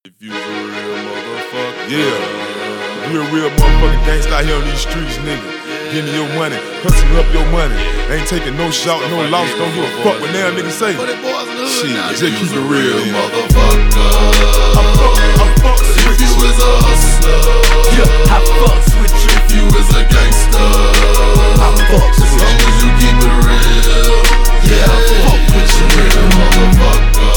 If you a real motherfucker, Yeah, you a real motherfucking gangsta out here on these streets, nigga. Getting your money, hustling up your money. Ain't taking no shot, no loss, don't give a fuck what damn niggas say. Shit, just keep it real, motherfucker. I fuck If you is a hustler, Yeah, I fucks with you. if you is a gangster, I fucks as with long as you keep it real, yeah, I fuck with you, real motherfucker.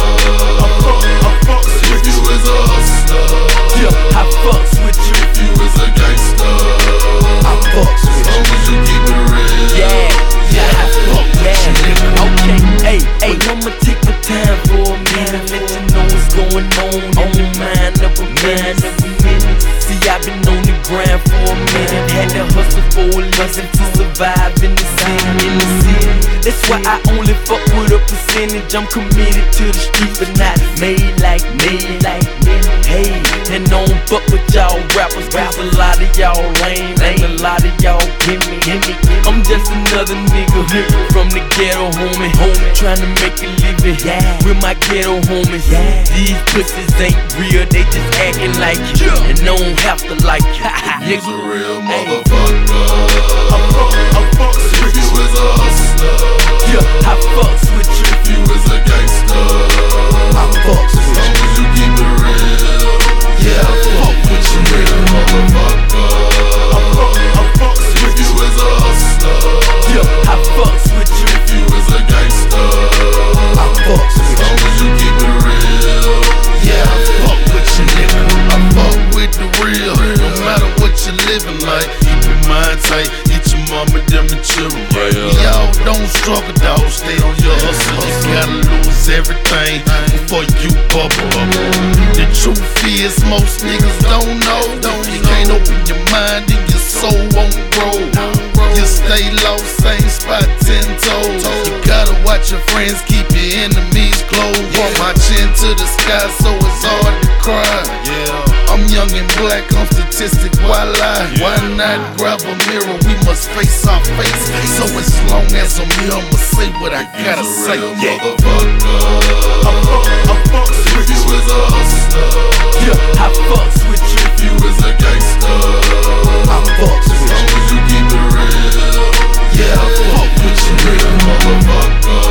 If you is a hustler, you. Yeah, I fucks with you. if you is a gangster, I fucks with as long as you keep it real, Yeah, I fuck with you. Okay, hey, I'ma take my time for a minute. Let you know what's going on in the mind of a man. See, I've been on the grind for a minute. Had to hustle for a lesson to survive in the city. That's why I only fuck with a percentage. I'm committed to the street, but not made like me. Hey, and don't fuck with y'all rappers, cause a lot of y'all lame, and a lot of y'all gimme. I'm just another nigga from the ghetto, homie. Trying to make a living with my ghetto homies. These pussies ain't real, they just acting like it, and don't have to like it. you's a real motherfucker. If you is a hustler, Yeah, I fucks with you. if you is a gangster, I fucks as with long as you keep it real, yeah, I fuck with you, real motherfucker. If you is a hustler, you. Yeah, I fucks with you. if you is a gangster, I fucks as with you. long as you keep it real, yeah, I fuck with you, nigga. I fuck with the real, no matter what you living like. Keep your mind tight, get your mama them the children right. Y'all don't struggle, dog, stay on your hustle. You gotta lose everything before you bubble up. The truth is, most niggas don't know. You can't open your mind and your soul won't grow. You stay low, same spot 10 toes. You gotta watch your friends, keep your enemies close. Want my chin to the sky, so it's hard to cry. I'm young and black, I'm statistic, why lie? Why not grab a mirror? We must face our face. So as long as I'm here, I'ma say what I gotta say. If you is a hustler, Yeah, I fucks with you. if you is a gangster, I fucks as with long as you keep it real, yeah, I fuck with you, real motherfucker.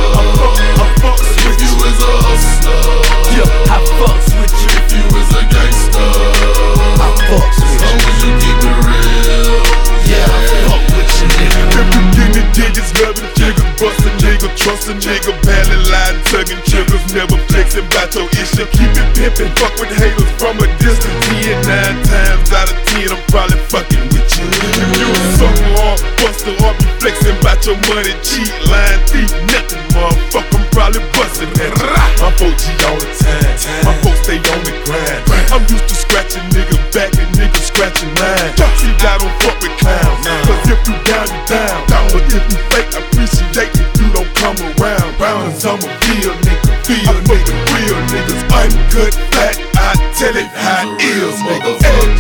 If you is a hustler, you. Yeah, I fucks with you. if you is a gangster, I fucks as with you. long as you keep it real, yeah, I fuck with you, nigga. Every getting digits, loving jiggers, bustin' nigga, trustin' nigga, barely lying, tugging triggers, never flexing about your issue. Keep it pimpin', fuck with haters from a distance. 10, 9 times out of 10, I'm probably fucking with you. If you a sucker or a buster or be flexing about your money, cheat, lying, thief, nothing, motherfucker, I'm probably bustin' that. I'm 4G all the time, my folks stay on the grind. I'm used to scratching niggas back and niggas scratching mine. See, I don't fuck with clowns, cause if you down, you down. But if you fake, appreciate if you don't come around. Cause I'm a real nigga, real niggas. Uncut, flat, I tell it how it is, nigga.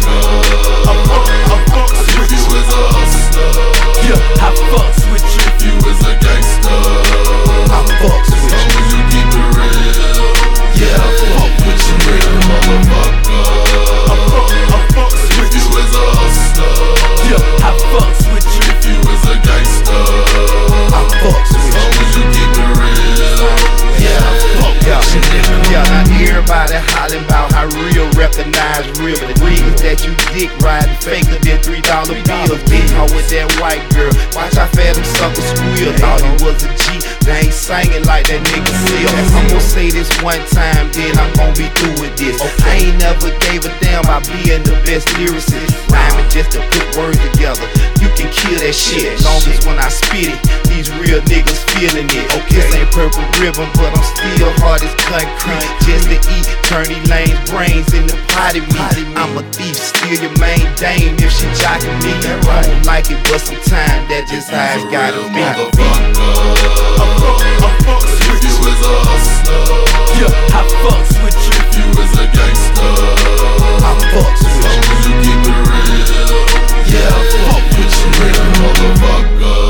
If you is a hustler, Yeah, I fucks with you. if you is a gangster, I fucks as with long as you keep it real, yeah, I fuck with you, real motherfucker. If you is a hustler, you. Yeah, I fucks with you. if you is a gangster, I fucks as with you. long as you keep it real, yeah, I fuck with you, nigga. Yeah, now everybody hollering about how real recognize real. The niggas that you dick riding faker than $3 bills. Big hoe with that white girl. Watch how fast them suckers squeal. Thought he was a G, they ain't singing like that nigga Seal. I'm gon' say this one time, then I'm gon' be through with this. I ain't never gave a damn about being the best lyricist. Rhyming just to put words together. You can kill that shit. Long as when I spit it, these real niggas feeling it. This ain't purple ribbon, but I'm still hard as concrete. Just to eat, turn these lanes brains in the potty meat. I'm a thief, steal your main dame if she jocking me. I don't like it, but sometimes that's just how it's gotta be. If you is a hustler, Yeah, I fucks with you. if you is a gangster, I fucks as with long as you keep it real, yeah, I fuck with you, real motherfucker.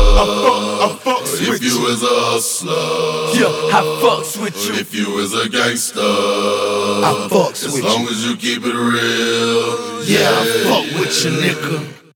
If you is a hustler, you. Yeah, I fucks with you. if you is a gangster, I fucks with you. As long as you keep it real. Yeah, I fuck with you, nigga.